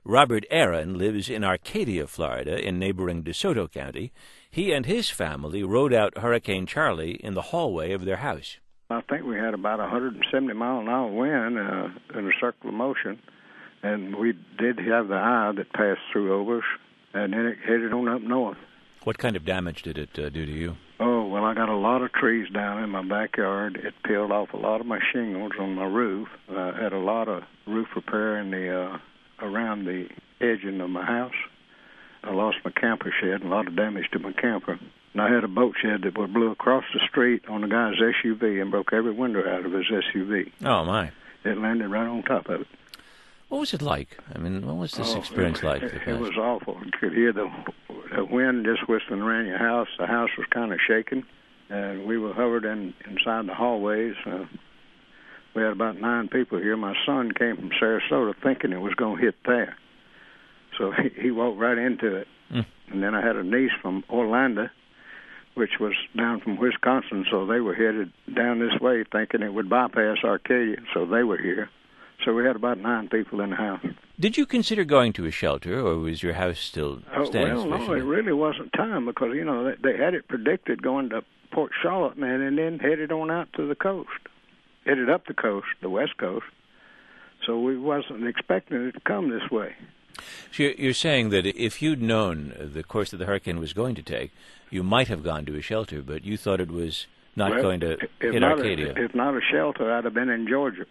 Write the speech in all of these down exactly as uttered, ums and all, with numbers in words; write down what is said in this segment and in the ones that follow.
Robert Aaron lives in Arcadia, Florida, in neighboring DeSoto County. He and his family rode out Hurricane Charley in the hallway of their house. I think we had about one hundred seventy mile an hour wind uh, in a circular motion, and we did have the eye that passed through over us, and then it headed on up north. What kind of damage did it uh, do to you? Oh, well, I got a lot of trees down in my backyard. It peeled off a lot of my shingles on my roof. I uh, had a lot of roof repair in the uh, around the edging of my house. I lost my camper shed, a lot of damage to my camper. And I had a boat shed that blew across the street on a guy's S U V and broke every window out of his S U V. Oh, my. It landed right on top of it. What was it like? I mean, what was this oh, experience it, like? It, it was awful. You could hear the, the wind just whistling around your house. The house was kind of shaking, and we were hovered in, inside the hallways. Uh, we had about nine people here. My son came from Sarasota thinking it was going to hit there. So he, he walked right into it. Mm. And then I had a niece from Orlando, which was down from Wisconsin, so they were headed down this way thinking it would bypass Arcadia, so they were here. So we had about nine people in the house. Did you consider going to a shelter, or was your house still standing? Oh, well, no, it really wasn't time because, you know, they, they had it predicted going to Port Charlotte, man, and then headed on out to the coast, headed up the coast, the west coast. So we wasn't expecting it to come this way. So you're saying that if you'd known the course that the hurricane was going to take, you might have gone to a shelter, but you thought it was not well, going to hit not Arcadia. A, if not a shelter, I'd have been in Georgia.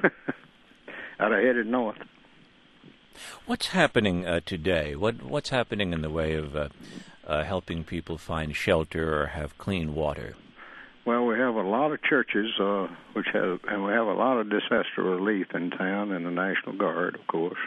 I'd have headed north. What's happening uh, today? What What's happening in the way of uh, uh, helping people find shelter or have clean water? Well, we have a lot of churches, uh, which have, and we have a lot of disaster relief in town, and the National Guard, of course,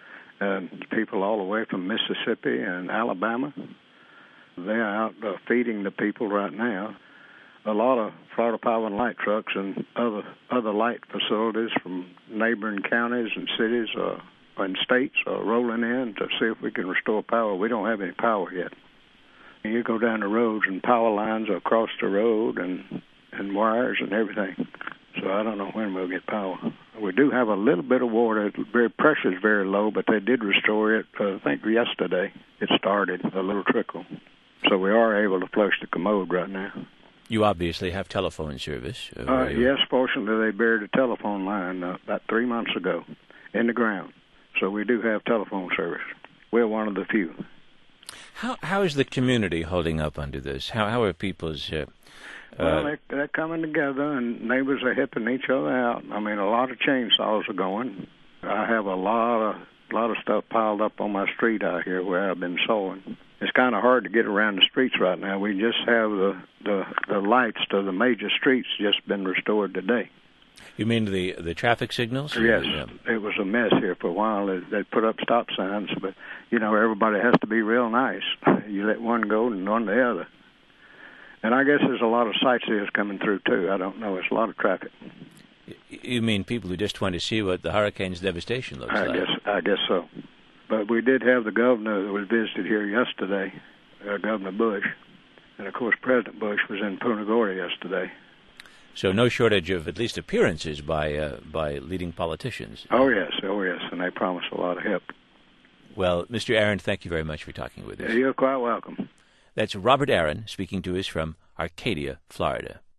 and people all the way from Mississippi and Alabama. They're out uh, feeding the people right now. A lot of Florida Power and Light trucks and other other light facilities from neighboring counties and cities uh, and states are rolling in to see if we can restore power. We don't have any power yet. You go down the roads and power lines are across the road and, and wires and everything. So I don't know when we'll get power. We do have a little bit of water. Very pressure is very low, but they did restore it, uh, I think, yesterday. It started, a little trickle. So we are able to flush the commode right now. You obviously have telephone service. Uh, uh, yes, fortunately they buried a telephone line uh, about three months ago in the ground. So we do have telephone service. We're one of the few. How How is the community holding up under this? How How are people's... Uh, well, uh, they're, they're coming together, and neighbors are helping each other out. I mean, a lot of chainsaws are going. I have a lot of lot of stuff piled up on my street out here where I've been sowing. It's kind of hard to get around the streets right now. We just have the, the, the lights to the major streets just been restored today. You mean the the traffic signals? Yes. Yeah. It was a mess here for a while. They, they put up stop signs, but, you know, everybody has to be real nice. You let one go and one the other. And I guess there's a lot of sightseers coming through, too. I don't know. It's a lot of traffic. You mean people who just want to see what the hurricane's devastation looks I like? Guess, I guess so. But we did have the governor that was visited here yesterday, uh, Governor Bush. And, of course, President Bush was in Punta Gorda yesterday. So no shortage of at least appearances by uh, by leading politicians. Oh, yes. Oh, yes. And they promised a lot of help. Well, Mister Aaron, thank you very much for talking with us. You're quite welcome. That's Robert Aaron speaking to us from Arcadia, Florida.